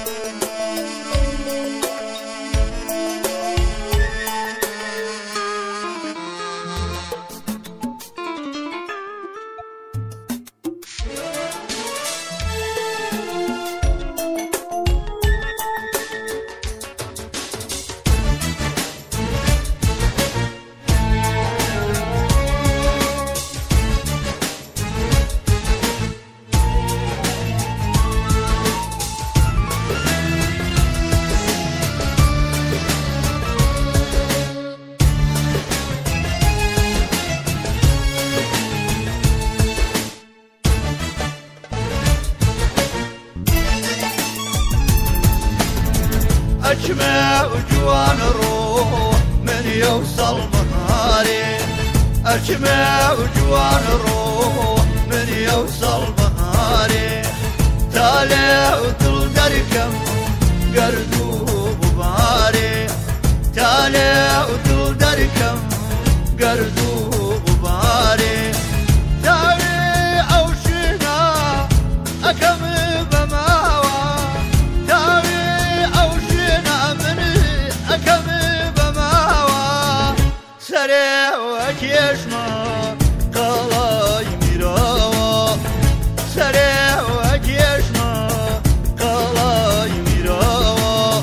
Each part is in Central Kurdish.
أجمع وجوان روح من يوصل بهاري، أجمع وجوان روح من يوصل بهاري، طالع وطل دركم قردوب باري، طالع وطل دركم قردوب باري، تاوي أوشنا أكم بماوى، تاوي أوشنا من أكم بماوى، سريع وكيشما قلاي ميراوى، سريع وكيشما قلاي ميراوى.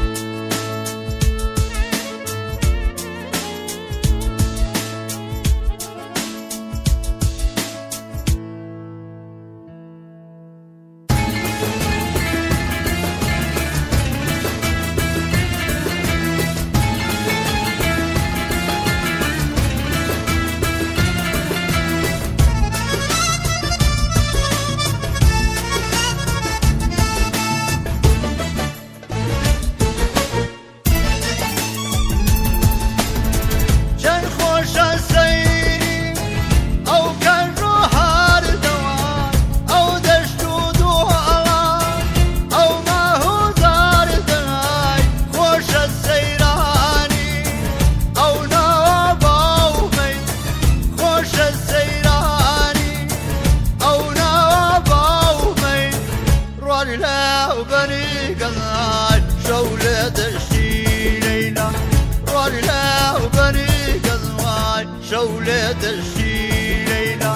وبني قضاي شولة الشيليلة، رجلة وبني قضاي شولة الشيليلة.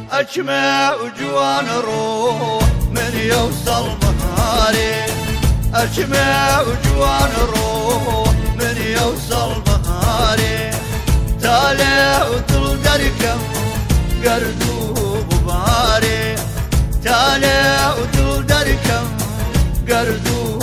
أجمع وجوان روح من يوصل بهاري، أجمع وجوان روح من يوصل بهاري تالي وطل دركم قردوب باري تالي وطل دركم قردوب